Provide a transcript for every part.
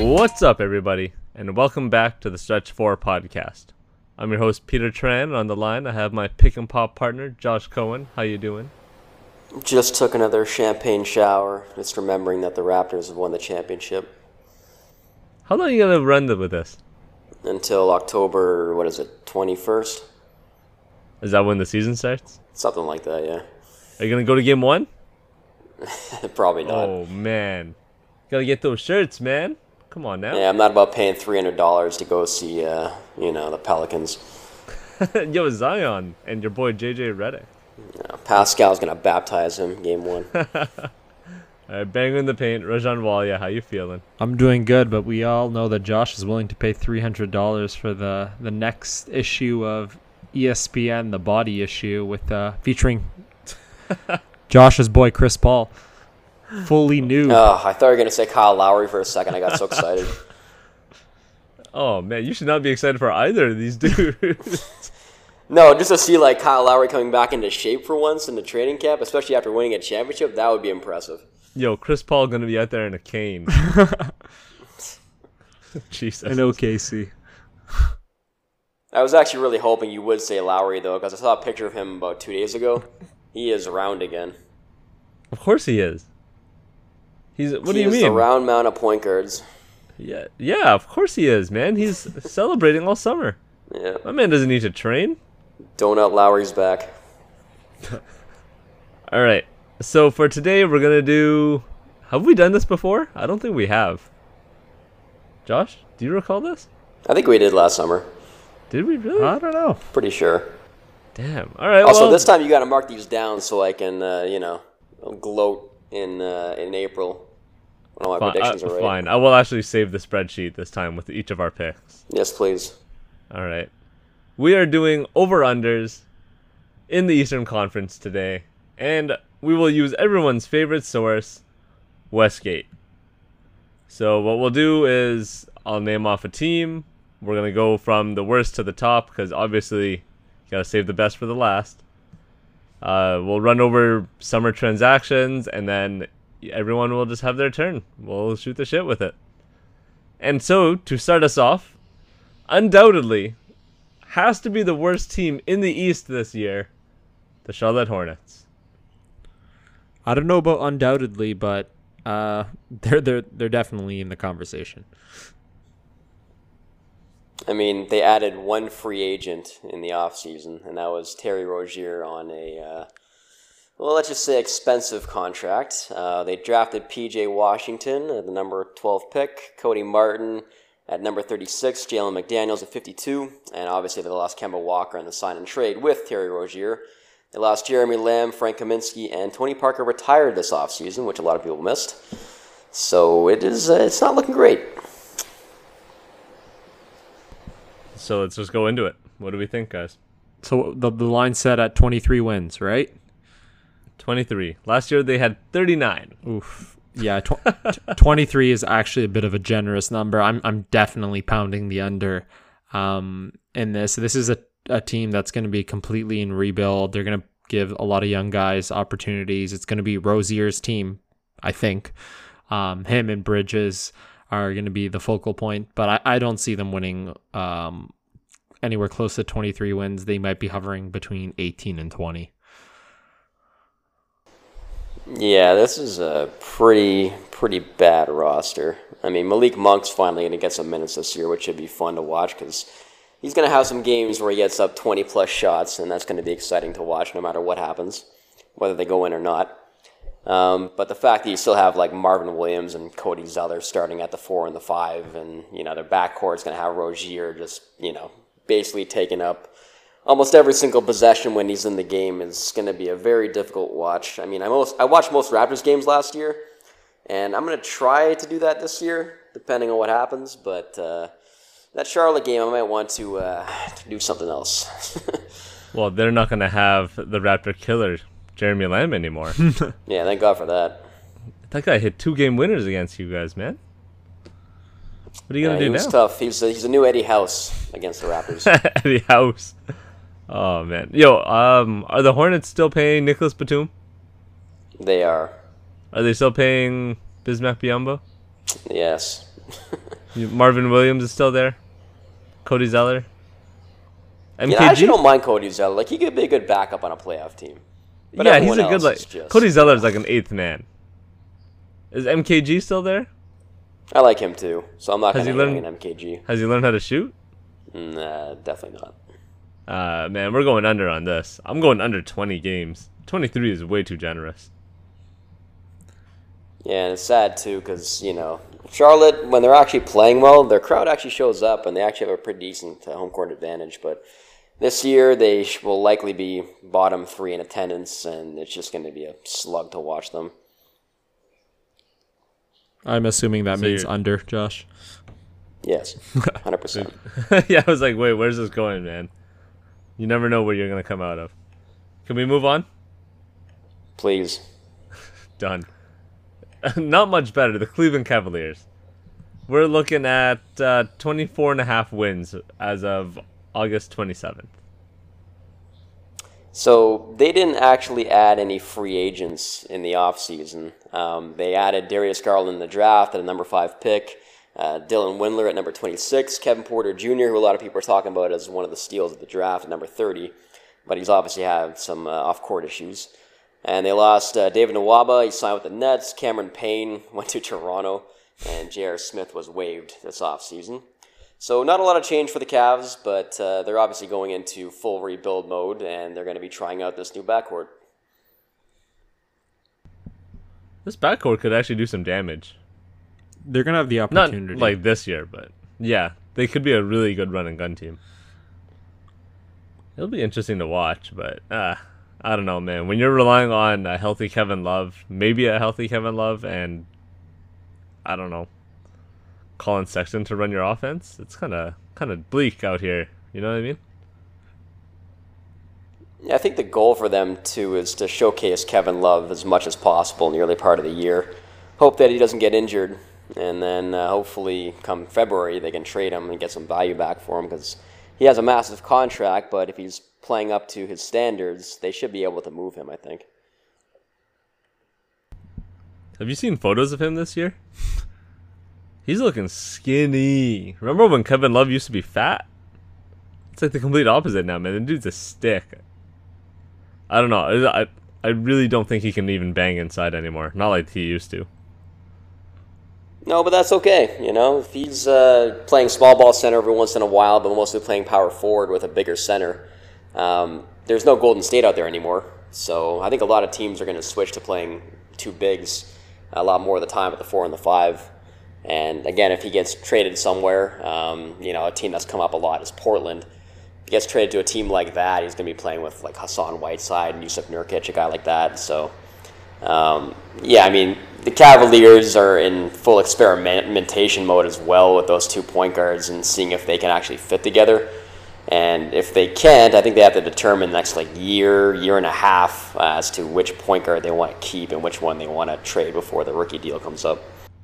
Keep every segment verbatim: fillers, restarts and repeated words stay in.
What's up, everybody, and welcome back to the Stretch four podcast. I'm your host, Peter Tran, and on the line I have my pick and pop partner, Josh Cohen. How you doing? Just took another champagne shower, just remembering that the Raptors have won the championship. How long are you going to run with this? Until October, what is it, twenty-first? Is that when the season starts? Something like that, yeah. Are you going to go to game one? Probably not. Oh, man. Gotta get those shirts, man. Come on now. Yeah, I'm not about paying three hundred dollars to go see, uh, you know, the Pelicans. Yo, Zion and your boy J J Redick. Yeah, Pascal's going to baptize him game one. All right, bang in the paint. Rajan Walia, how you feeling? I'm doing good, but we all know that Josh is willing to pay three hundred dollars for the, the next issue of E S P N, the Body issue, with uh, featuring Josh's boy Chris Paul. Fully nude. Oh, I thought you were going to say Kyle Lowry for a second. I got so excited. Oh, man, you should not be excited for either of these dudes. No, just to see like Kyle Lowry coming back into shape for once in the training camp, especially after winning a championship, that would be impressive. Yo, Chris Paul going to be out there in a cane. Jesus. In O K C. I was actually really hoping you would say Lowry, though, because I saw a picture of him about two days ago. He is round again. Of course he is. He's. What he do you is mean? The round mound of point guards. Yeah, yeah, of course he is, man. He's celebrating all summer. Yeah. My man doesn't need to train. Donut Lowry's back. All right. So for today, we're gonna do. Have we done this before? I don't think we have. Josh, do you recall this? I think we did last summer. Did we really? I don't know. Pretty sure. Damn. All right. Also, well, this time you got to mark these down so I can, uh, you know, gloat in uh, in April when all my fine, predictions uh, are right. Fine. I will actually save the spreadsheet this time with each of our picks. Yes, please. All right. We are doing over-unders in the Eastern Conference today, and we will use everyone's favorite source, Westgate. So what we'll do is I'll name off a team. We're going to go from the worst to the top because obviously you got to save the best for the last. Uh, we'll run over summer transactions, and then everyone will just have their turn. We'll shoot the shit with it. And so, to start us off, undoubtedly, has to be the worst team in the East this year, the Charlotte Hornets. I don't know about undoubtedly, but uh, they're they're they're definitely in the conversation. I mean, they added one free agent in the offseason, and that was Terry Rozier on a, uh, well, let's just say expensive contract. Uh, they drafted P J Washington at the number twelve pick, Cody Martin at number thirty-six, Jalen McDaniels at fifty-two, and obviously they lost Kemba Walker in the sign and trade with Terry Rozier. They lost Jeremy Lamb, Frank Kaminsky, and Tony Parker retired this offseason, which a lot of people missed. So it is, uh, it's not looking great. So let's just go into it. What do we think, guys? So the the line set at twenty-three wins, right? twenty-three. Last year they had thirty-nine. Oof. Yeah, tw- twenty-three is actually a bit of a generous number. I'm I'm definitely pounding the under um, in this. This is a, a team that's going to be completely in rebuild. They're going to give a lot of young guys opportunities. It's going to be Rozier's team, I think. Um, him and Bridges are going to be the focal point, but I, I don't see them winning um, anywhere close to twenty-three wins. They might be hovering between eighteen and twenty. Yeah, this is a pretty, pretty bad roster. I mean, Malik Monk's finally going to get some minutes this year, which should be fun to watch because he's going to have some games where he gets up twenty-plus shots, and that's going to be exciting to watch no matter what happens, whether they go in or not. Um, but the fact that you still have like Marvin Williams and Cody Zeller starting at the four and the five, and you know their backcourt is going to have Rozier just you know basically taking up almost every single possession when he's in the game is going to be a very difficult watch. I mean, I most I watched most Raptors games last year, and I'm going to try to do that this year, depending on what happens. But uh, that Charlotte game, I might want to, uh, to do something else. Well, they're not going to have the Raptor killer, Jeremy Lamb, anymore. Yeah, thank God for that. That guy hit two game winners against you guys, man. What are you Yeah, going to he do was now? tough. He's a, he's a new Eddie House against the Raptors. Eddie House. Oh, man. Yo, um, are the Hornets still paying Nicholas Batum? They are. Are they still paying Bismack Biyombo? Yes. You- Marvin Williams is still there. Cody Zeller. M K G? Yeah, I actually don't mind Cody Zeller. Like, he could be a good backup on a playoff team. But yeah, he's everyone a good else like. is just- Cody Zeller's like an eighth man. Is M K G still there? I like him too, so I'm not Has going he to learned- an M K G. Has he learned how to shoot? Nah, definitely not. Uh, man, we're going under on this. I'm going under twenty games. twenty-three is way too generous. Yeah, and it's sad too because, you know, Charlotte, when they're actually playing well, their crowd actually shows up and they actually have a pretty decent uh, home court advantage. But this year, they sh- will likely be bottom three in attendance, and it's just going to be a slug to watch them. I'm assuming that So means you're- under, Josh. Yes, one hundred percent. Yeah, I was like, wait, where's this going, man? You never know where you're going to come out of. Can we move on? Please. Done. Not much better. The Cleveland Cavaliers. We're looking at uh, twenty-four and a half wins as of August twenty-seventh. So they didn't actually add any free agents in the offseason. Um, they added Darius Garland in the draft at a number five pick, uh, Dylan Windler at number twenty-six, Kevin Porter Junior, who a lot of people are talking about as one of the steals of the draft at number thirty, but he's obviously had some uh, off-court issues. And they lost uh, David Nwaba. He signed with the Nets. Cameron Payne went to Toronto, and J R. Smith was waived this offseason. So not a lot of change for the Cavs, but uh, they're obviously going into full rebuild mode, and they're going to be trying out this new backcourt. This backcourt could actually do some damage. They're gonna have the Not opportunity. like this year, but yeah, they could be a really good run and gun team. It'll be interesting to watch, but uh, I don't know, man. When you're relying on a healthy Kevin Love, maybe a healthy Kevin Love, and I don't know, Colin Sexton to run your offense, it's kind of kind of bleak out here. You know what I mean? Yeah, I think the goal for them, too, is to showcase Kevin Love as much as possible in the early part of the year. Hope that he doesn't get injured, and then uh, hopefully come February they can trade him and get some value back for him because he has a massive contract, but if he's playing up to his standards, they should be able to move him, I think. Have you seen photos of him this year? He's looking skinny. Remember when Kevin Love used to be fat? It's like the complete opposite now, man. The dude's a stick. I don't know. I, I really don't think he can even bang inside anymore. Not like he used to. No, but that's okay. You know, if he's uh, playing small ball center every once in a while, but mostly playing power forward with a bigger center, um, there's no Golden State out there anymore. So I think a lot of teams are going to switch to playing two bigs a lot more of the time at the four and the five. And again, if he gets traded somewhere, um, you know, a team that's come up a lot is Portland. If he gets traded to a team like that, he's going to be playing with like Hassan Whiteside and Yusuf Nurkic, a guy like that. So, um, yeah, I mean, the Cavaliers are in full experimentation mode as well with those two point guards and seeing if they can actually fit together. And if they can't, I think they have to determine next like year, year and a half uh, as to which point guard they want to keep and which one they want to trade before the rookie deal comes up.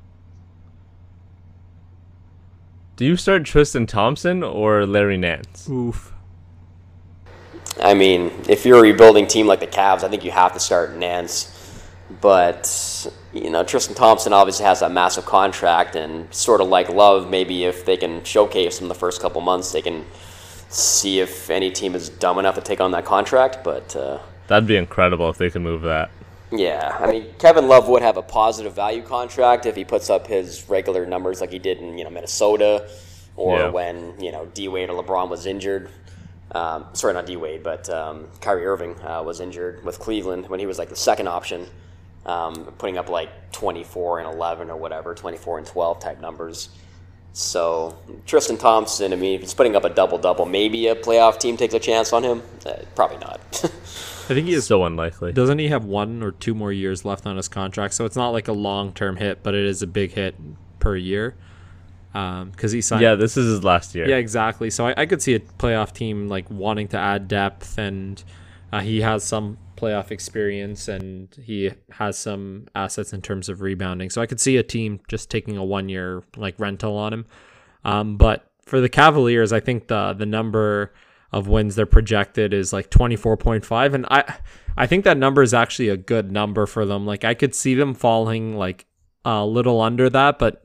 Do you start Tristan Thompson or Larry Nance? Oof. I mean, if you're a rebuilding team like the Cavs, I think you have to start Nance. But, you know, Tristan Thompson obviously has that massive contract, and sort of like Love, maybe if they can showcase him the first couple months, they can see if any team is dumb enough to take on that contract. But, uh, That'd be incredible if they could move that. yeah, I mean, Kevin Love would have a positive value contract if he puts up his regular numbers like he did in, you know, Minnesota or Yeah. when, you know, D-Wade or LeBron was injured. Um, sorry, not D-Wade, but um, Kyrie Irving uh, was injured with Cleveland when he was like the second option, um, putting up like twenty-four and eleven or whatever, twenty-four and twelve type numbers. So Tristan Thompson, I mean, if he's putting up a double-double, maybe a playoff team takes a chance on him. Uh, probably not. I think he is. So unlikely. Doesn't he have one or two more years left on his contract? So it's not like a long-term hit, but it is a big hit per year. Um, because he signed. Yeah, this is his last year. Yeah, exactly. So I, I could see a playoff team like wanting to add depth, and uh, he has some playoff experience, and he has some assets in terms of rebounding. So I could see a team just taking a one-year like rental on him. Um, but for the Cavaliers, I think the the number of wins they're projected is like twenty-four point five, and I I think that number is actually a good number for them. Like I could see them falling like a little under that, but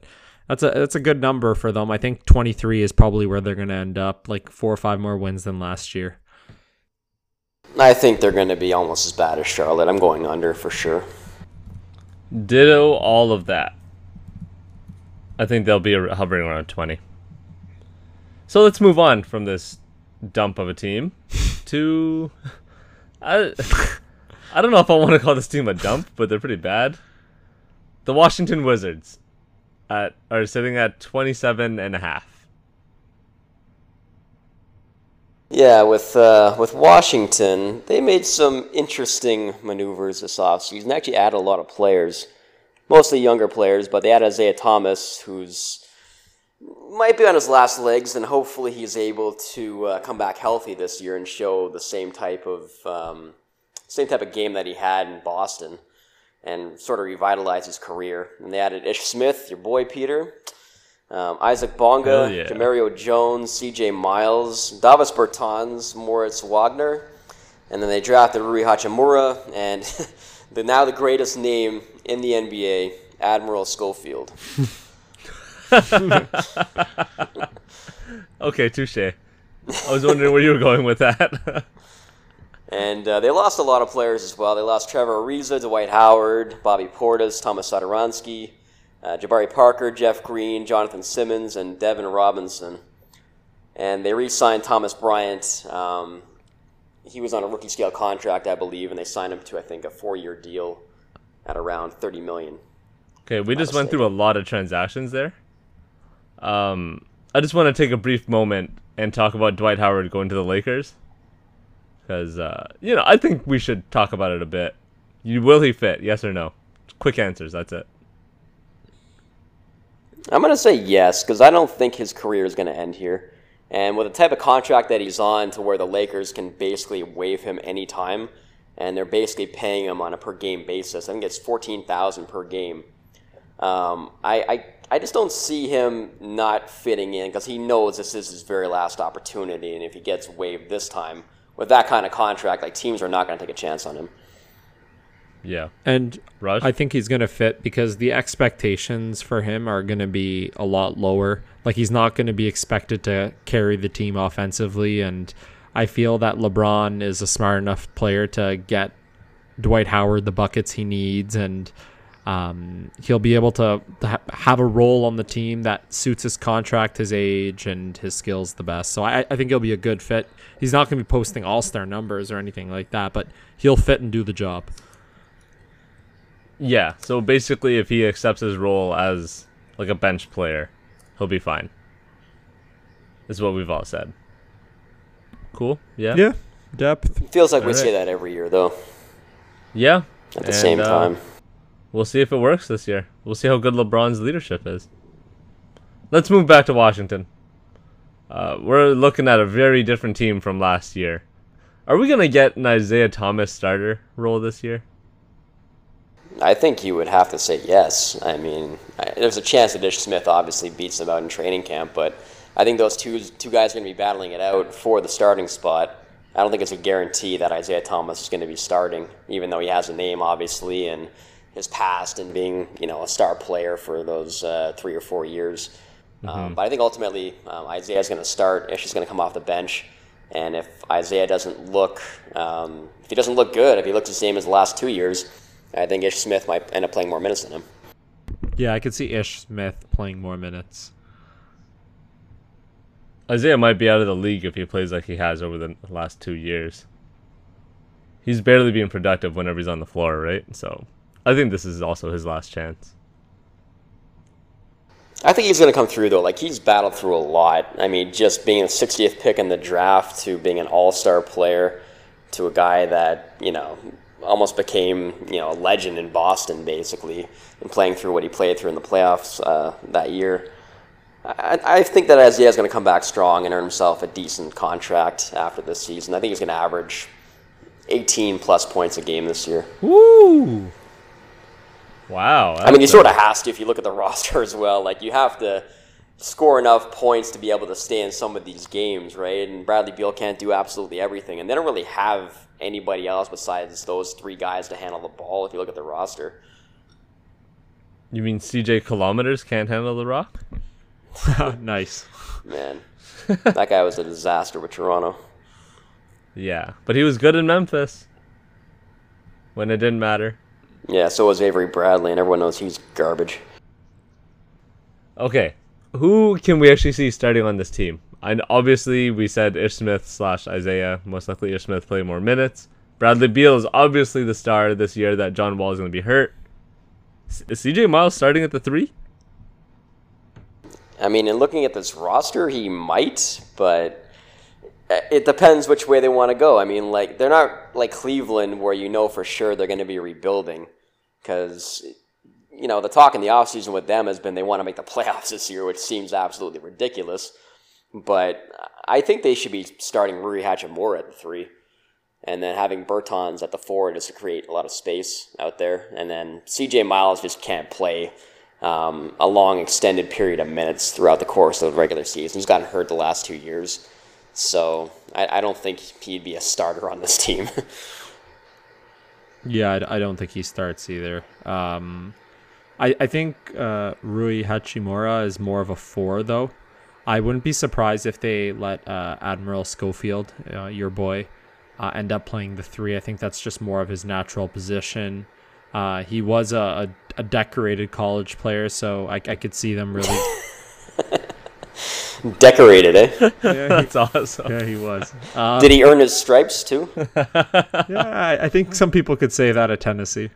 That's a that's a good number for them. I think twenty-three is probably where they're going to end up, like four or five more wins than last year. I think they're going to be almost as bad as Charlotte. I'm going under for sure. Ditto all of that. I think they'll be hovering around twenty. So let's move on from this dump of a team to... I, I don't know if I want to call this team a dump, but they're pretty bad. The Washington Wizards at, are sitting at twenty-seven and a half. Yeah, with uh, with Washington, they made some interesting maneuvers this offseason. Actually added a lot of players, mostly younger players, but they added Isaiah Thomas, who's might be on his last legs, and hopefully he's able to uh, come back healthy this year and show the same type of um, same type of game that he had in Boston, and sort of revitalize his career. And they added Ish Smith, your boy Peter, um, Isaac Bonga, yeah. Jamario Jones, C J Miles, Davis Bertans, Moritz Wagner, and then they drafted Rui Hachimura, and the now the greatest name in the N B A, Admiral Schofield. Okay, touche. I was wondering where you were going with that. And uh, they lost a lot of players as well. They lost Trevor Ariza, Dwight Howard, Bobby Portis, Thomas Satoransky, uh, Jabari Parker, Jeff Green, Jonathan Simmons, and Devin Robinson. And they re-signed Thomas Bryant. Um, he was on a rookie scale contract, I believe, and they signed him to, I think, a four-year deal at around thirty million dollars. Okay, we just went through a lot of transactions there. Um, I just want to take a brief moment and talk about Dwight Howard going to the Lakers. Because, uh, you know, I think we should talk about it a bit. You, will he fit? Yes or no? Quick answers, that's it. I'm going to say yes, because I don't think his career is going to end here. And with the type of contract that he's on, to where the Lakers can basically waive him anytime, and they're basically paying him on a per-game basis. I think it's fourteen thousand dollars per game. Um, I, I I just don't see him not fitting in, because he knows this is his very last opportunity, and if he gets waived this time with that kind of contract, like, teams are not going to take a chance on him. Yeah. And Raj? I think he's going to fit because the expectations for him are going to be a lot lower. Like, he's not going to be expected to carry the team offensively, and I feel that LeBron is a smart enough player to get Dwight Howard the buckets he needs, and Um, he'll be able to ha- have a role on the team that suits his contract, his age, and his skills the best. So I, I think he'll be a good fit. He's not going to be posting all-star numbers or anything like that, but he'll fit and do the job. Yeah, so basically if he accepts his role as like a bench player, he'll be fine. Is what we've all said. Cool? Yeah? Yeah, depth. It feels like All we right. say that every year, though, Yeah. at the and, same uh, time. We'll see if it works this year. We'll see how good LeBron's leadership is. Let's move back to Washington. Uh, we're looking at a very different team from last year. Are we going to get an Isaiah Thomas starter role this year? I think you would have to say yes. I mean, I, there's a chance that Ish Smith obviously beats him out in training camp, but I think those two two guys are going to be battling it out for the starting spot. I don't think it's a guarantee that Isaiah Thomas is going to be starting, even though he has a name, obviously, and his past and being, you know, a star player for those uh, three or four years. Mm-hmm. Um, but I think ultimately um, Isaiah is going to start. Ish is going to come off the bench, and if Isaiah doesn't look, um, if he doesn't look good, if he looks the same as the last two years, I think Ish Smith might end up playing more minutes than him. Yeah, I could see Ish Smith playing more minutes. Isaiah might be out of the league if he plays like he has over the last two years. He's barely being productive whenever he's on the floor, right? So I think this is also his last chance. I think he's going to come through, though. Like, he's battled through a lot. I mean, just being the sixtieth pick in the draft to being an all-star player to a guy that, you know, almost became, you know, a legend in Boston, basically, and playing through what he played through in the playoffs uh, that year. I, I think that Isaiah is going to come back strong and earn himself a decent contract after this season. I think he's going to average eighteen plus points a game this year. Woo! Wow. I mean, he sort of has to if you look at the roster as well. Like, you have to score enough points to be able to stay in some of these games, right? And Bradley Beal can't do absolutely everything. And they don't really have anybody else besides those three guys to handle the ball if you look at the roster. You mean C J Kilometers can't handle the rock? Nice. Man, that guy was a disaster with Toronto. Yeah, but he was good in Memphis when it didn't matter. Yeah, so was Avery Bradley, and everyone knows he's garbage. Okay, who can we actually see starting on this team? And obviously, we said Ish Smith slash Isaiah. Most likely, Ish Smith play more minutes. Bradley Beal is obviously the star this year that John Wall is going to be hurt. Is C J Miles starting at the three? I mean, in looking at this roster, he might, but it depends which way they want to go. I mean, like, they're not like Cleveland where you know for sure they're going to be rebuilding. Because, you know, the talk in the offseason with them has been they want to make the playoffs this year, which seems absolutely ridiculous. But I think they should be starting Rui Hachimura at the three. And then having Bertans at the four just to create a lot of space out there. And then C J Miles just can't play um, a long extended period of minutes throughout the course of the regular season. He's gotten hurt the last two years. So I, I don't think he'd be a starter on this team. Yeah, I, I don't think he starts either. Um, I, I think uh, Rui Hachimura is more of a four, though. I wouldn't be surprised if they let uh, Admiral Schofield, uh, your boy, uh, end up playing the three. I think that's just more of his natural position. Uh, he was a, a, a decorated college player, so I, I could see them really... Decorated, eh? Yeah, That's awesome. yeah, he was. Um, Did he earn his stripes too? yeah, I, I think some people could say that at Tennessee.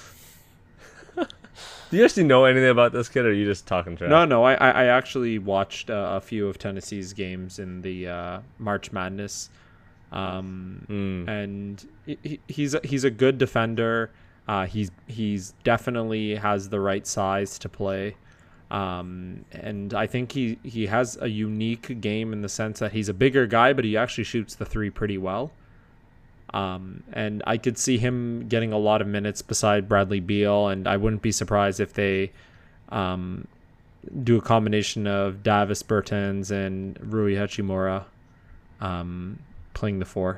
Do you actually know anything about this kid, or are you just talking trash? No, no, I, I I actually watched uh, a few of Tennessee's games in the uh, March Madness, um, Mm. and he, he's a, he's a good defender. Uh, he's he's definitely has the right size to play, um, and I think he, he has a unique game in the sense that he's a bigger guy, but he actually shoots the three pretty well. Um, and I could see him getting a lot of minutes beside Bradley Beal, and I wouldn't be surprised if they um, do a combination of Davis Bertans and Rui Hachimura um, playing the four.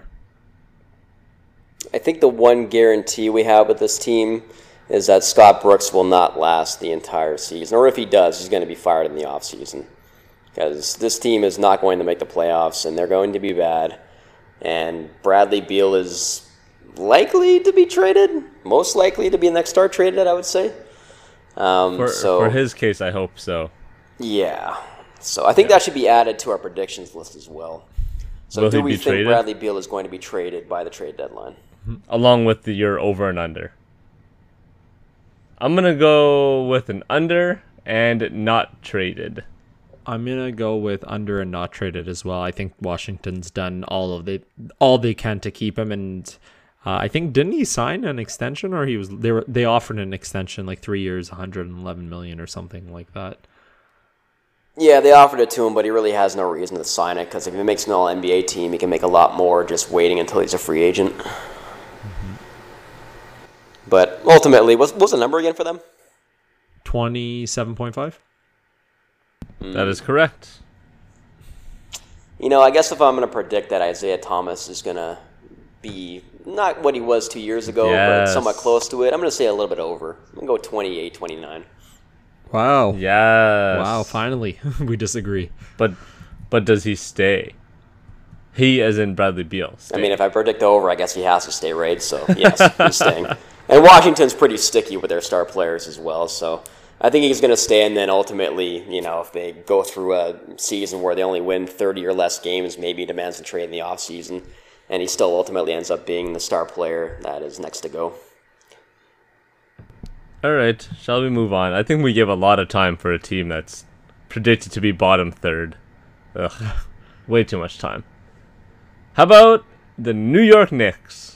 I think the one guarantee we have with this team is that Scott Brooks will not last the entire season. Or if he does, he's going to be fired in the offseason. Because this team is not going to make the playoffs, and they're going to be bad. And Bradley Beal is likely to be traded. Most likely to be the next star traded, I would say. Um, For, so, for his case, I hope so. Yeah. So I think Yeah. that should be added to our predictions list as well. So Will do he we be think traded? Bradley Beal is going to be traded by the trade deadline? Along with the, your over and under. I'm going to go with an under and not traded. I'm gonna go with under and not traded as well. I think Washington's done all of they all they can to keep him, and uh, I think didn't he sign an extension, or he was they were they offered an extension like three years, one hundred eleven million or something like that. Yeah, they offered it to him, but he really has no reason to sign it because if he makes an all N B A team, he can make a lot more just waiting until he's a free agent. Mm-hmm. But ultimately, what's, what's the number again for them? twenty-seven point five. That is correct. You know, I guess if I'm going to predict that Isaiah Thomas is going to be not what he was two years ago, Yes. but somewhat close to it, I'm going to say a little bit over. I'm going to go twenty-eight, twenty-nine. Wow. Yes. Wow, finally we disagree. But but does he stay? He, as in Bradley Beal. Stay. I mean, if I predict over, I guess he has to stay, right? So, yes, he's staying. And Washington's pretty sticky with their star players as well, so I think he's going to stay, and then ultimately, you know, if they go through a season where they only win thirty or less games, maybe he demands a trade in the offseason, and he still ultimately ends up being the star player that is next to go. All right, shall we move on? I think we give a lot of time for a team that's predicted to be bottom third. Ugh, way too much time. How about the New York Knicks?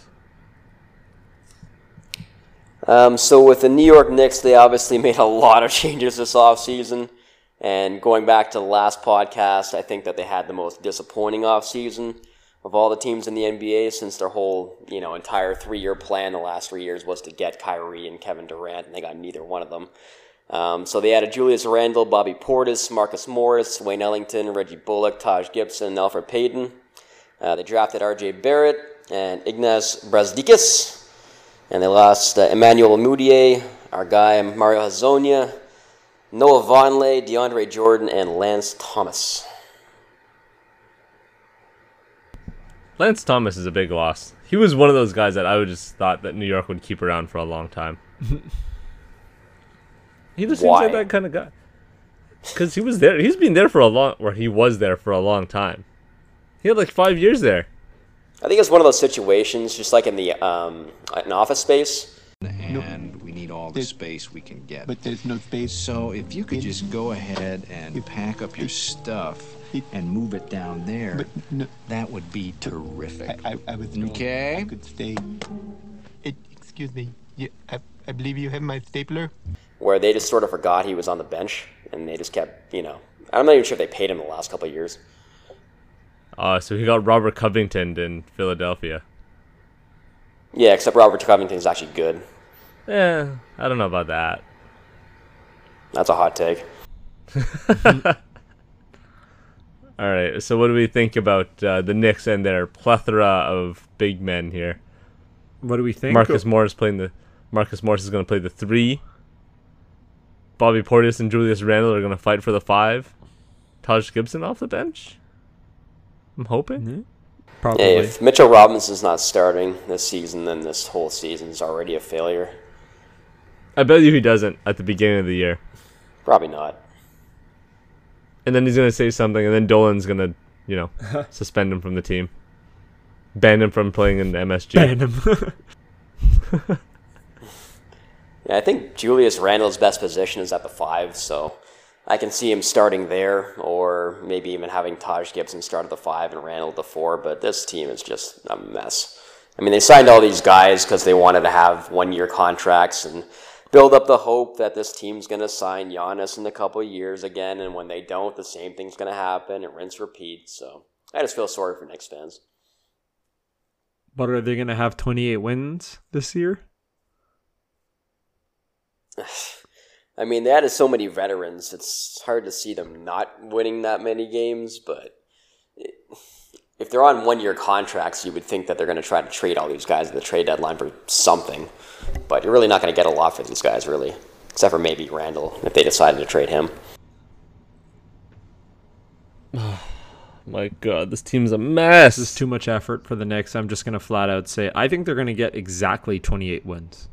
Um, so with the New York Knicks, they obviously made a lot of changes this offseason. And going back to the last podcast, I think that they had the most disappointing offseason of all the teams in the N B A since their whole, you know, entire three-year plan the last three years was to get Kyrie and Kevin Durant, and they got neither one of them. Um, so they added Julius Randle, Bobby Portis, Marcus Morris, Wayne Ellington, Reggie Bullock, Taj Gibson, and Alfred Payton. Uh, they drafted R J Barrett and Ignaz Brazdeikis. And they lost uh, Emmanuel Mudiay, our guy Mario Hezonja, Noah Vonleh, DeAndre Jordan, and Lance Thomas. Lance Thomas is a big loss. He was one of those guys that I would just thought that New York would keep around for a long time. He just seems Why? like that kind of guy. Because he was there. He's been there for a long, or he was there for a long time. He had like five years there. I think it's one of those situations, just like in the um, in Office Space. And we need all the There's- space we can get. But there's no space. So if you could just go ahead and pack up your stuff and move it down there, But no, that would be terrific. I, I, I was wrong. Okay. I could stay. It, excuse me. You, I, I believe you have my stapler. Where they just sort of forgot he was on the bench, and they just kept, you know, I'm not even sure if they paid him the last couple of years. Uh, so he got Robert Covington in Philadelphia. Yeah, except Robert Covington's actually good. Yeah, I don't know about that. That's a hot take. All right, so what do we think about uh, the Knicks and their plethora of big men here? What do we think? Marcus Morris playing the Marcus Morris is going to play the three. Bobby Portis and Julius Randle are going to fight for the five. Taj Gibson off the bench. I'm hoping. Mm-hmm. Probably. Hey, if Mitchell Robinson's not starting this season, then this whole season's already a failure. I bet you he doesn't at the beginning of the year. Probably not. And then he's going to say something, and then Dolan's going to, you know, suspend him from the team. Ban him from playing in M S G. Ban him. Yeah, I think Julius Randle's best position is at the five, so I can see him starting there, or maybe even having Taj Gibson start at the five and Randle at the four, but this team is just a mess. I mean, they signed all these guys because they wanted to have one-year contracts and build up the hope that this team's going to sign Giannis in a couple of years again, and when they don't, the same thing's going to happen, and rinse repeat, so I just feel sorry for Knicks fans. But are they going to have twenty-eight wins this year? I mean, they added so many veterans, it's hard to see them not winning that many games, but it, if they're on one-year contracts, you would think that they're going to try to trade all these guys at the trade deadline for something. But you're really not going to get a lot for these guys, really, except for maybe Randle, if they decided to trade him. My God, this team's a mess. This is too much effort for the Knicks. I'm just going to flat out say I think they're going to get exactly twenty-eight wins.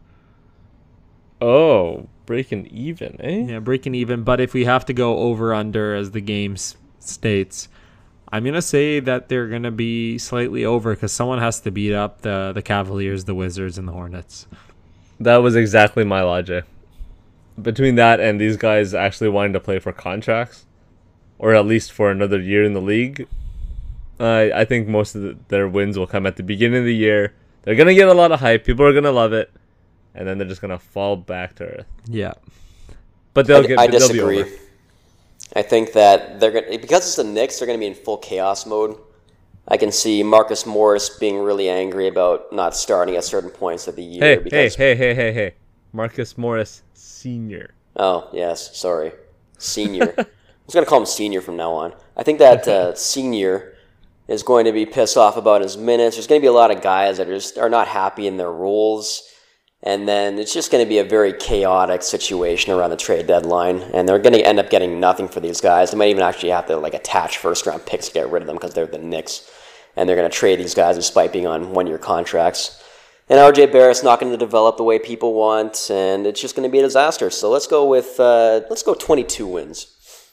Oh, breaking even, eh? Yeah, breaking even. But if we have to go over under as the game s- states, I'm going to say that they're going to be slightly over because someone has to beat up the, the Cavaliers, the Wizards, and the Hornets. That was exactly my logic. Between that and these guys actually wanting to play for contracts, or at least for another year in the league, I I think most of the, their wins will come at the beginning of the year. They're going to get a lot of hype. People are going to love it. And then they're just going to fall back to earth. Yeah. But they'll I, get I they'll disagree. Be over. I think that they're going to, because it's the Knicks, they're going to be in full chaos mode. I can see Marcus Morris being really angry about not starting at certain points of the year. Hey, because, hey, hey, hey, hey, hey. Marcus Morris Senior Oh, yes, sorry. Senior. I'm just going to call him Senior from now on. I think that uh, Senior is going to be pissed off about his minutes. There's going to be a lot of guys that are just are not happy in their roles. And then it's just going to be a very chaotic situation around the trade deadline. And they're going to end up getting nothing for these guys. They might even actually have to like attach first-round picks to get rid of them because they're the Knicks. And they're going to trade these guys despite being on one-year contracts. And R J Barrett's not going to develop the way people want, and it's just going to be a disaster. So let's go with uh, let's go twenty-two wins.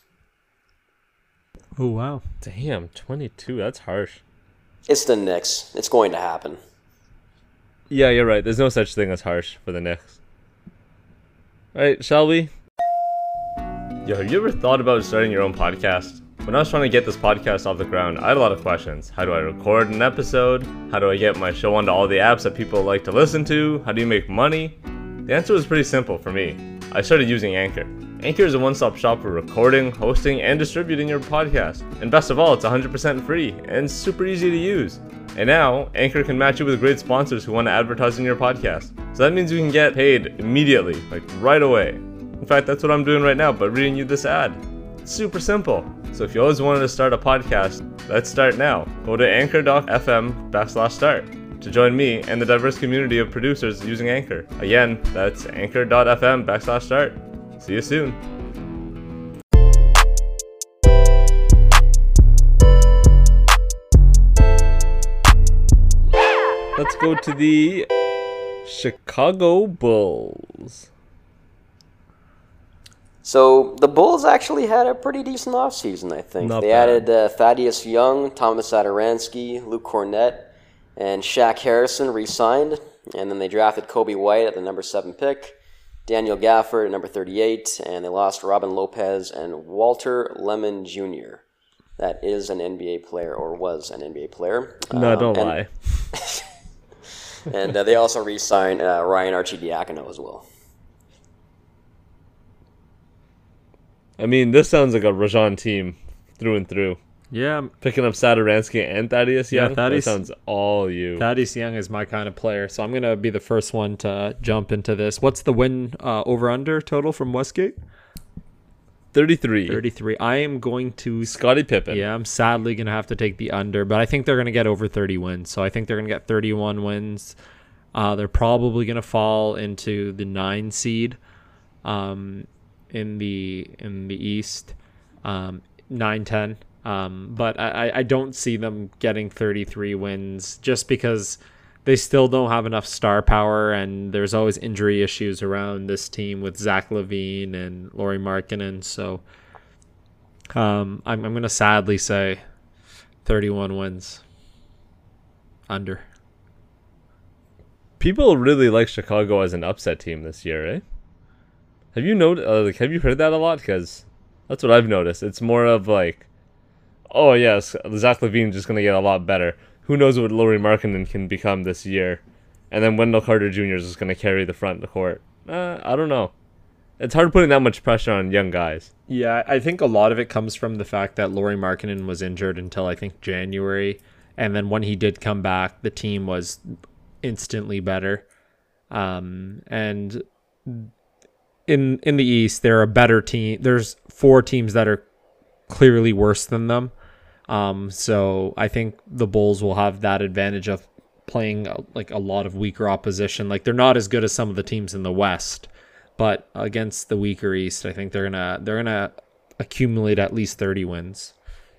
Oh, wow. Damn, twenty-two. That's harsh. It's the Knicks. It's going to happen. Yeah, you're right. There's no such thing as harsh for the Knicks. Alright, shall we? Yo, have you ever thought about starting your own podcast? When I was trying to get this podcast off the ground, I had a lot of questions. How do I record an episode? How do I get my show onto all the apps that people like to listen to? How do you make money? The answer was pretty simple for me. I started using Anchor. Anchor is a one-stop shop for recording, hosting, and distributing your podcast. And best of all, it's one hundred percent free and super easy to use. And now, Anchor can match you with great sponsors who want to advertise in your podcast. So that means you can get paid immediately, like right away. In fact, that's what I'm doing right now by reading you this ad. It's super simple. So if you always wanted to start a podcast, let's start now. Go to anchor dot f m backslash start. to join me and the diverse community of producers using Anchor. Again, that's anchor.fm backslash start. See you soon. Let's go to the Chicago Bulls. So the Bulls actually had a pretty decent offseason, I think. Not they bad. added uh, Thaddeus Young, Thomas Satoransky, Luke Cornett, and Shaq Harrison re-signed. And then they drafted Kobe White at the number seven pick, Daniel Gafford at number thirty-eight, and they lost Robin Lopez and Walter Lemon Junior That is an N B A player, or was an N B A player. No, Um, don't and, lie. And uh, they also re-signed uh, Ryan Arcidiacono as well. I mean, this sounds like a Rajon team through and through. Yeah, Picking up Satoransky and Thaddeus Yeah, Young, Thaddeus- that sounds all you. Thaddeus Young is my kind of player, so I'm going to be the first one to jump into this. What's the win uh, over-under total from Westgate? thirty-three. thirty-three. I am going to... Scottie Pippen. Yeah, I'm sadly going to have to take the under, but I think they're going to get over thirty wins. So I think they're going to get thirty-one wins. Uh, they're probably going to fall into the nine seed um, in the in the East, um, nine ten. Um, but I, I don't see them getting thirty-three wins just because they still don't have enough star power, and there's always injury issues around this team with Zach LaVine and Lauri Markkanen. So um, I'm, I'm going to sadly say thirty-one wins under. People really like Chicago as an upset team this year, eh? Have you noticed? Uh, like, have you heard that a lot? Because that's what I've noticed. It's more of like, oh yes, Zach LaVine's just gonna get a lot better. Who knows what Lauri Markkanen can become this year? And then Wendell Carter Junior is just gonna carry the front of the court. Uh, I don't know. It's hard putting that much pressure on young guys. Yeah, I think a lot of it comes from the fact that Lauri Markkanen was injured until I think January, and then when he did come back, the team was instantly better. Um, and in in the East, they're a better team. There's four teams that are clearly worse than them. Um, so I think the Bulls will have that advantage of playing uh, like a lot of weaker opposition. Like they're not as good as some of the teams in the West, but against the weaker East, I think they're gonna they're gonna accumulate at least thirty wins.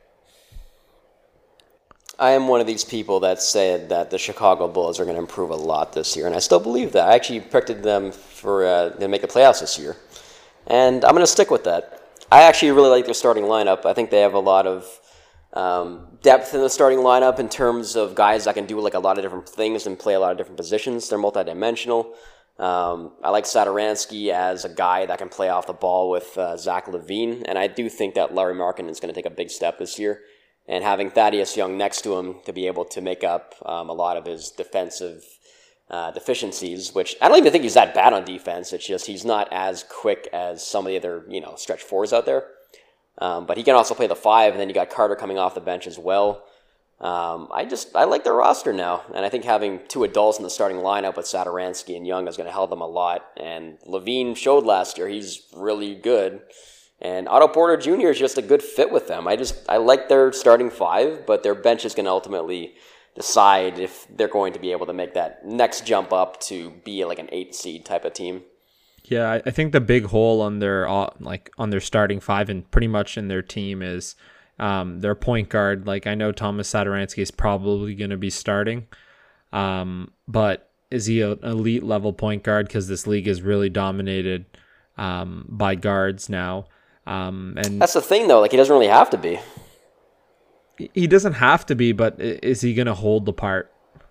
I am one of these people that said that the Chicago Bulls are going to improve a lot this year, and I still believe that. I actually predicted them for uh, to make the playoffs this year, and I'm going to stick with that. I actually really like their starting lineup. I think they have a lot of um, depth in the starting lineup in terms of guys that can do like a lot of different things and play a lot of different positions. They're multidimensional. Um, I like Satoransky as a guy that can play off the ball with uh, Zach LaVine, and I do think that Lauri Markkanen is going to take a big step this year. And having Thaddeus Young next to him to be able to make up um, a lot of his defensive uh, deficiencies, which I don't even think he's that bad on defense. It's just he's not as quick as some of the other, you know, stretch fours out there. Um, but he can also play the five, and then you got Carter coming off the bench as well. Um, I just I like their roster now, and I think having two adults in the starting lineup with Satoransky and Young is going to help them a lot. And LaVine showed last year he's really good. And Otto Porter Junior is just a good fit with them. I just I like their starting five, but their bench is going to ultimately decide if they're going to be able to make that next jump up to be like an eight seed type of team. Yeah, I- I think the big hole on their uh, like on their starting five and pretty much in their team is um, their point guard. Like I know Thomas Satoransky is probably going to be starting, um, but is he an elite level point guard? Because this league is really dominated um, by guards now. Um, and That's the thing, though. Like, he doesn't really have to be. he doesn't have to be, but i- is he going to hold the part?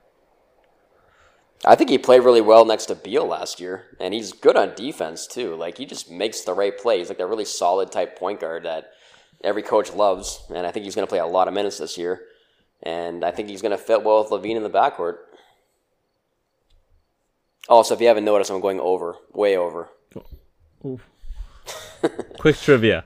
I think he played really well next to Beal last year, and he's good on defense, too. Like, he just makes the right plays. Like, a really solid type point guard that every coach loves, and I think he's going to play a lot of minutes this year. And I think he's going to fit well with LaVine in the backcourt. Also, if you haven't noticed, I'm going over. Way over. Ooh. Quick trivia.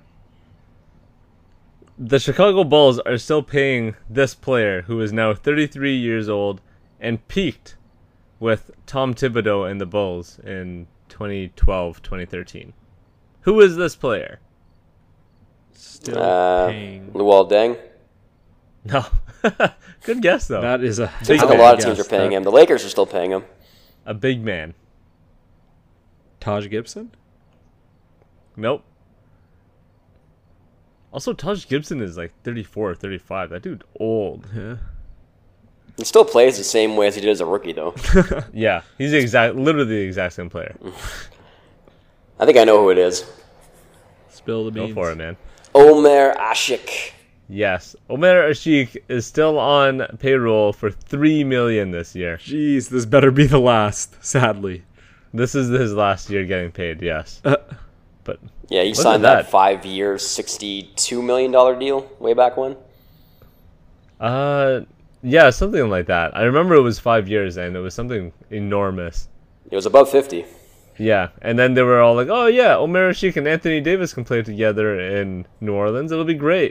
The Chicago Bulls are still paying this player, who is now thirty-three years old and peaked with Tom Thibodeau and the Bulls in twenty twelve twenty thirteen. Who is this player? Still Uh, paying. Luol Deng. No. Good guess, though. That is a I Big think man, a lot of guess. teams are paying That- him. The Lakers are still paying him. A big man. Taj Gibson? Nope. Also, Taj Gibson is like thirty-four or thirty-five. That dude old. Yeah. He still plays the same way as he did as a rookie, though. Yeah, he's the exact, literally the exact same player. I think I know who it is. Spill the Go beans. for it, man. Omer Ashik. Yes, Omer Ashik is still on payroll for three million this year. Jeez, this better be the last, sadly. This is his last year getting paid. Yes, Uh, but Yeah, he Look signed at that, that. five-year, sixty-two million dollars deal way back when. uh, yeah, something like that. I remember it was five years and it was something enormous. It was above fifty. Yeah, and then they were all like, "Oh yeah, Omer Ashik and Anthony Davis can play together in New Orleans. It'll be great."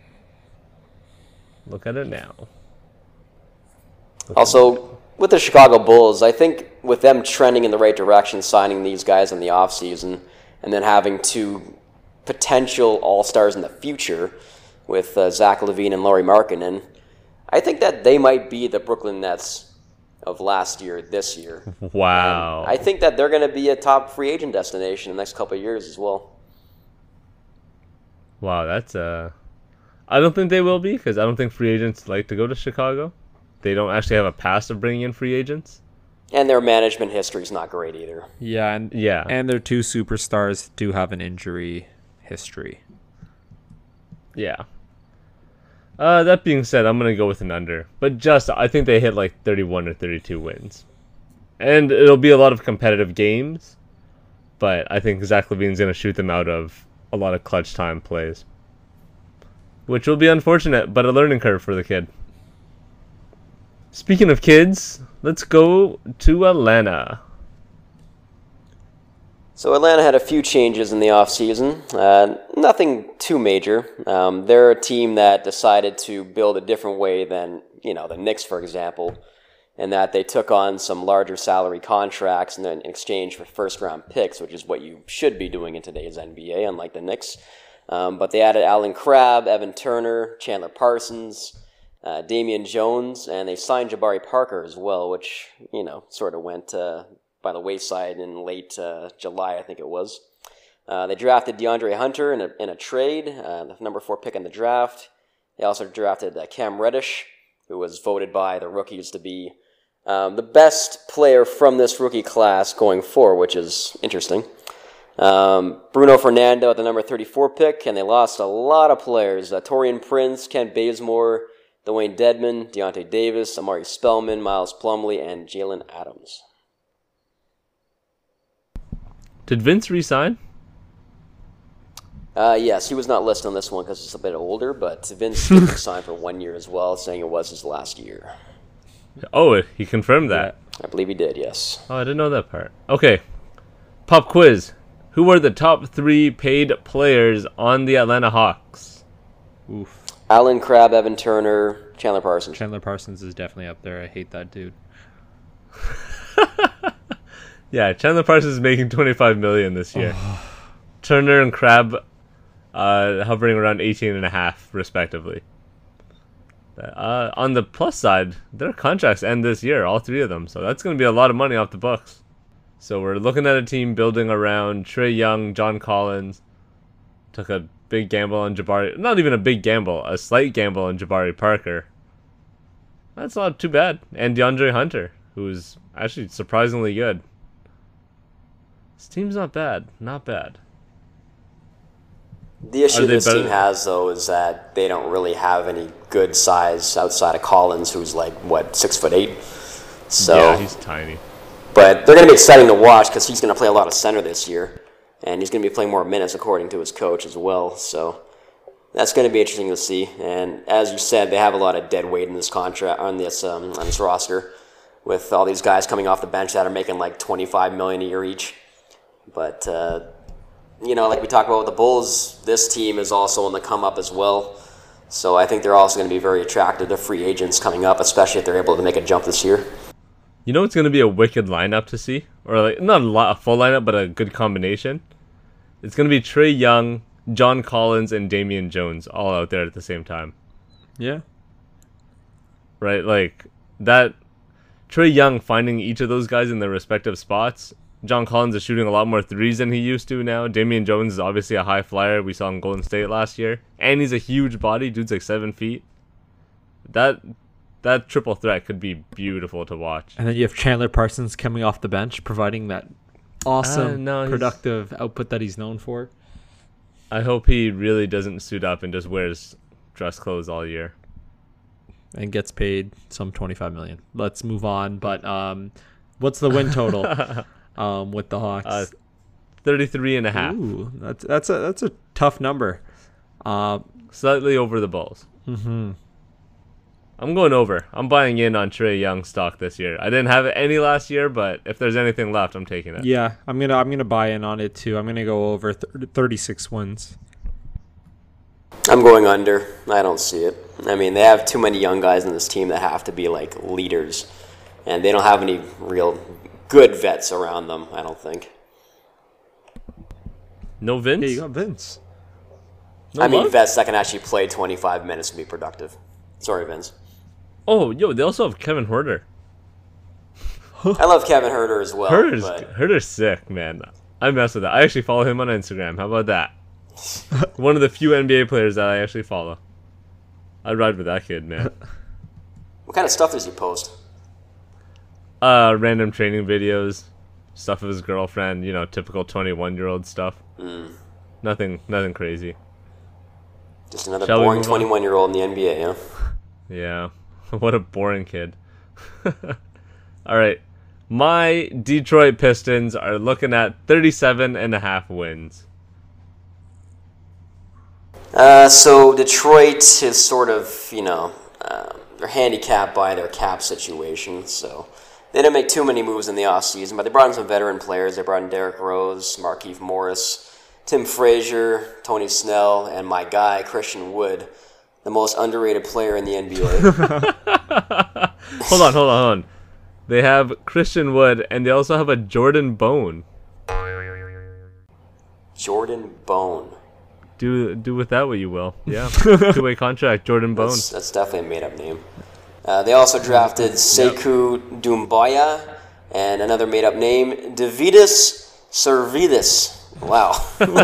Look at it now. Also, with the Chicago Bulls, I think with them trending in the right direction, signing these guys in the offseason, and then having two potential All-Stars in the future with uh, Zach LaVine and Laurie Markkinen, I think that they might be the Brooklyn Nets of last year this year. Wow. I think that they're going to be a top free agent destination in the next couple of years as well. Wow, that's uh I don't think they will be because I don't think free agents like to go to Chicago. They don't actually have a past of bringing in free agents. And their management history is not great either. yeah, and Yeah. and their two superstars do have an injury history. Yeah. Uh, that being said, I'm gonna go with an under, but just I think they hit like thirty-one or thirty-two wins, and it'll be a lot of competitive games. But I think Zach LaVine's gonna shoot them out of a lot of clutch time plays, which will be unfortunate, but a learning curve for the kid. Speaking of kids, let's go to Atlanta. So Atlanta had a few changes in the offseason. Uh, nothing too major. Um, they're a team that decided to build a different way than, you know, the Knicks, for example, in that they took on some larger salary contracts and then in exchange for first-round picks, which is what you should be doing in today's N B A, unlike the Knicks. Um, but they added Alan Crabb, Evan Turner, Chandler Parsons, uh, Damian Jones, and they signed Jabari Parker as well, which, you know, sort of went uh, by the wayside in late uh, July, I think it was. Uh, they drafted DeAndre Hunter in a, in a trade, uh, the number four pick in the draft. They also drafted uh, Cam Reddish, who was voted by the rookies to be um, the best player from this rookie class going forward, which is interesting. Um, Bruno Fernando at the number thirty-four pick, and they lost a lot of players. Uh, Torian Prince, Kent Bazemore, Dwayne Dedman, Deontay Davis, Amari Spellman, Miles Plumlee, and Jalen Adams. Did Vince resign? Uh, yes, he was not listed on this one because it's a bit older, but Vince did sign for one year as well, saying it was his last year. Oh, he confirmed that. I believe he did, yes. Oh, I didn't know that part. Okay. Pop quiz. Who were the top three paid players on the Atlanta Hawks? Oof. Alan Crabb, Evan Turner, Chandler Parsons. Chandler Parsons is definitely up there. I hate that dude. Yeah, Chandler Parsons is making twenty-five million dollars this year. Turner and Crab uh, hovering around eighteen and a half, respectively. Uh, on the plus side, their contracts end this year, all three of them. So that's going to be a lot of money off the books. So we're looking at a team building around Trae Young, John Collins. Took a big gamble on Jabari. Not even a big gamble, a slight gamble on Jabari Parker. That's not too bad. And DeAndre Hunter, who's actually surprisingly good. This team's not bad. Not bad. The issue Are they this better- team has, though, is that they don't really have any good size outside of Collins, who's like, what, six foot eight? So, Yeah, he's tiny. but they're going to be exciting to watch because he's going to play a lot of center this year, and he's going to be playing more minutes according to his coach as well. So that's going to be interesting to see. And as you said, they have a lot of dead weight in this contract on this um, on this roster, with all these guys coming off the bench that are making like twenty-five million dollars a year each. But uh, you know, like we talked about with the Bulls, this team is also on the come up as well. So I think they're also going to be very attractive to free agents coming up, especially if they're able to make a jump this year. You know what's going to be a wicked lineup to see? Or like not a, lot, a full lineup, but a good combination? It's going to be Trae Young, John Collins, and Damian Jones all out there at the same time. Yeah. right? Like that Trae Young finding each of those guys in their respective spots. John Collins is shooting a lot more threes than he used to now. Damian Jones is obviously a high flyer. We saw in Golden State last year. And he's a huge body. Dude's like seven feet. That that triple threat could be beautiful to watch. And then you have Chandler Parsons coming off the bench, providing that awesome, Uh, no, he's- productive output that he's known for. I hope he really doesn't suit up and just wears dress clothes all year. And gets paid some twenty-five million dollars. Let's move on. But um, what's the win total um, with the Hawks? Uh, thirty-three and a half. Ooh, that's that's a that's a tough number. Uh, Slightly over the Bulls. mhm. I'm going over. I'm buying in on Trae Young stock this year. I didn't have any last year, but if there's anything left, I'm taking it. Yeah, I'm gonna I'm gonna buy in on it too. I'm gonna go over th- thirty-six wins. I'm going under. I don't see it. I mean, they have too many young guys in this team that have to be like leaders, and they don't have any real good vets around them, I don't think. No Vince? Yeah, you got Vince. No I mean, Love? vets that can actually play twenty-five minutes and be productive. Sorry, Vince. Oh, yo, they also have Kevin Huerter. I love Kevin Huerter as well. Huerter's, But Huerter's sick, man. I mess with that. I actually follow him on Instagram. How about that? One of the few N B A players that I actually follow. I ride with that kid, man. what kind of stuff does he post? Uh, random training videos, stuff of his girlfriend. You know, typical twenty-one-year-old stuff. Mm. Nothing, nothing crazy. Just another Shall we boring move on? twenty-one-year-old in the N B A, yeah? Yeah, what a boring kid. All right, my Detroit Pistons are looking at thirty-seven and a half wins. Uh, so Detroit is sort of, you know, uh, they're handicapped by their cap situation, so they didn't make too many moves in the offseason, but they brought in some veteran players. They brought in Derrick Rose, Markieff Morris, Tim Frazier, Tony Snell, and my guy, Christian Wood, the most underrated player in the N B A. Hold on, hold on, hold on. They have Christian Wood, and they also have a Jordan Bone. Jordan Bone. Do do with that what you will. Yeah, two-way contract, Jordan Bone. That's, that's definitely a made-up name. Uh, they also drafted Sekou Doumbouya and another made-up name, Davidus Servidis. Wow.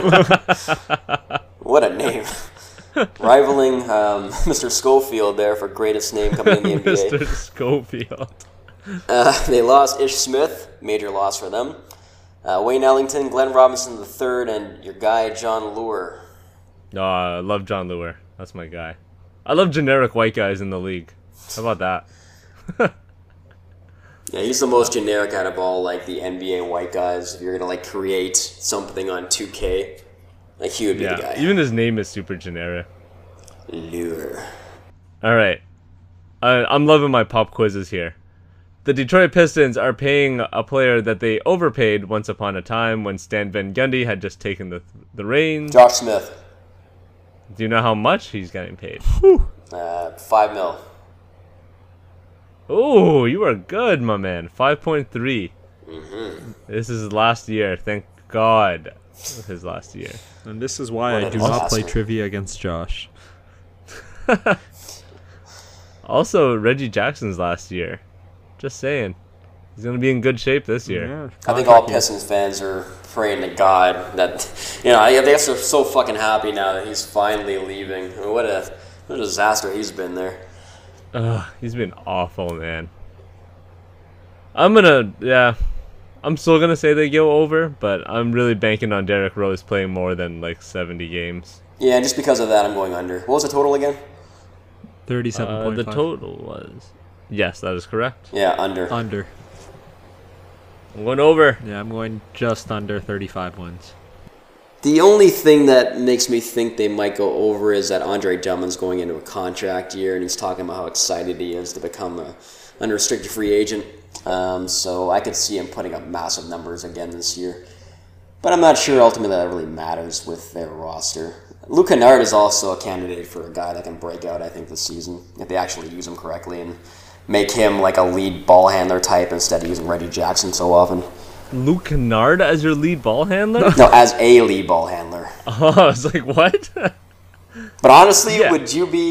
What a name. Rivaling um, Mister Schofield there for greatest name coming in the N B A. Mister Schofield. Uh, they lost Ish Smith, major loss for them. Uh, Wayne Ellington, Glenn Robinson the third, and your guy John Lure. Oh, I love John Lure. That's my guy. I love generic white guys in the league. How about that? Yeah, he's the most generic out of all like the N B A white guys. If you're gonna like create something on two K, like he would be the Yeah, guy. even his name is super generic. Lure. All right. Uh, I'm loving my pop quizzes here. The Detroit Pistons are paying a player that they overpaid once upon a time when Stan Van Gundy had just taken the the reins. Josh Smith, Do you know how much he's getting paid? uh, five mil. Oh, you are good, my man. five point three. Mm-hmm. This is his last year. Thank God. His last year. And this is why What I an do not play awesome. trivia against Josh. Also, Reggie Jackson's last year. Just saying. He's going to be in good shape this year. Yeah, I think all contract year. Pistons fans are praying to God that, you know, I guess they're so fucking happy now that he's finally leaving. I mean, what a what a disaster he's been there. Ugh, he's been awful, man. I'm gonna, yeah, I'm still gonna say they go over, but I'm really banking on Derrick Rose playing more than like seventy games. Yeah, and just because of that, I'm going under. What was the total again? thirty-seven Uh, point the five. total was, yes, that is correct. Yeah, under. Under. I'm going over. Yeah, I'm going just under thirty-five wins. The only thing that makes me think they might go over is that Andre Drummond's going into a contract year, and he's talking about how excited he is to become a unrestricted free agent. Um, so I could see him putting up massive numbers again this year. But I'm not sure ultimately that really matters with their roster. Luke Kennard is also a candidate for a guy that can break out, I think, this season, if they actually use him correctly and make him like a lead ball handler type instead of using Reggie Jackson so often. Luke Kennard as your lead ball handler? No, as a lead ball handler. Oh, I was like, what? But honestly, Yeah. would you be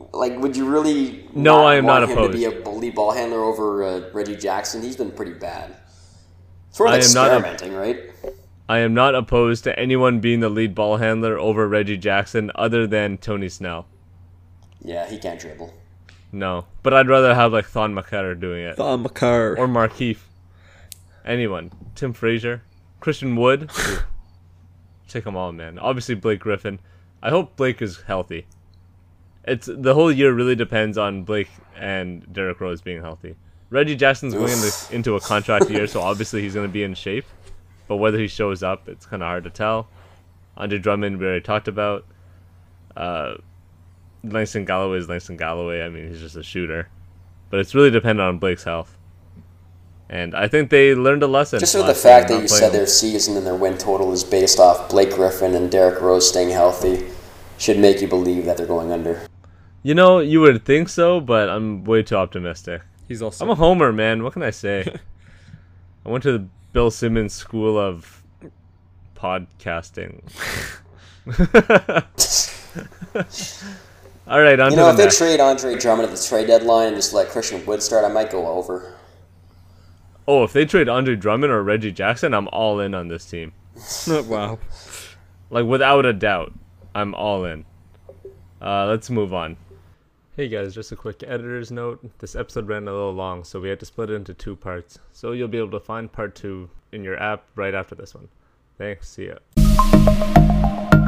Like, would you really No, not I am want not him opposed. to be a lead ball handler over uh, Reggie Jackson? He's been pretty bad. It's worth I am not a- experimenting, right? I am not opposed to anyone being the lead ball handler over Reggie Jackson other than Tony Snell. Yeah, he can't dribble. No. But I'd rather have like Thon Maker doing it. Thon Maker. Or Markeith. Anyone. Tim Frazier. Christian Wood. Ooh. Take them all, man. Obviously Blake Griffin. I hope Blake is healthy. It's the whole year really depends on Blake and Derrick Rose being healthy. Reggie Jackson's going into, into a contract year, so obviously he's going to be in shape. But whether he shows up, it's kind of hard to tell. Andre Drummond, we already talked about. Uh, Langston Galloway is Langston Galloway. I mean, he's just a shooter. But it's really dependent on Blake's health. And I think they learned a lesson. Just with the last year, fact that not you playing said him. their season and their win total is based off Blake Griffin and Derrick Rose staying healthy should make you believe that they're going under. You know, you would think so, but I'm way too optimistic. He's also. I'm a homer, man. What can I say? I went to the Bill Simmons School of Podcasting. All right, on You to know, the if they next. trade Andre Drummond at the trade deadline and just let Christian Wood start, I might go over. Oh, if they trade Andre Drummond or Reggie Jackson, I'm all in on this team. Wow. Like, without a doubt, I'm all in. Uh, let's move on. Hey guys, just a quick editor's note. This episode ran a little long, so we had to split it into two parts. So you'll be able to find part two in your app right after this one. Thanks, see ya.